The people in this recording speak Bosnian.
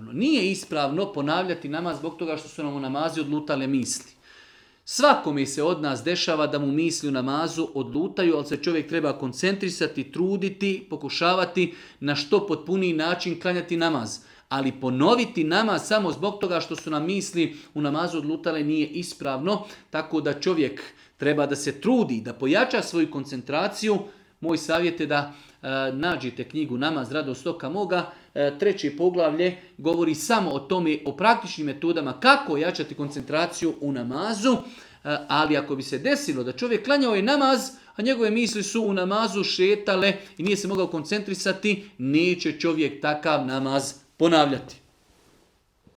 Nije ispravno ponavljati namaz zbog toga što su nam u namazi odlutale misli. Svakome se od nas dešava da mu misli u namazu odlutaju, ali se čovjek treba koncentrisati, truditi, pokušavati na što potpuniji način klanjati namaz. Ali ponoviti namaz samo zbog toga što su nam misli u namazu odlutale nije ispravno, tako da čovjek treba da se trudi, da pojača svoju koncentraciju. Moj savjet je da nađite knjigu Namaz, radost oka moga. 3. poglavlje govori samo o tome, o praktičnim metodama kako jačati koncentraciju u namazu. Ali ako bi se desilo da čovjek klanjao je namaz, a njegove misli su u namazu šetale i nije se mogao koncentrisati, neće čovjek takav namaz ponavljati.